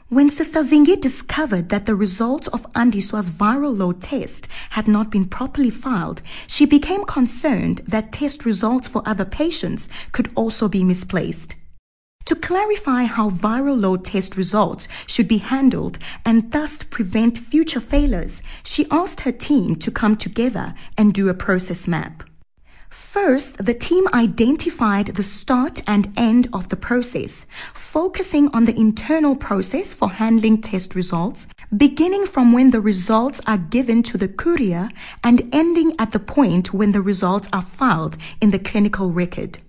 When Sister Zingi discovered that the results of Andiswa's viral load test had not been properly filed, she became concerned that test results for other patients could also be misplaced. To clarify how viral load test results should be handled and thus prevent future failures, she asked her team to come together and do a process map. First, the team identified the start and end of the process, focusing on the internal process for handling test results, beginning from when the results are given to the courier and ending at the point when the results are filed in the clinical record.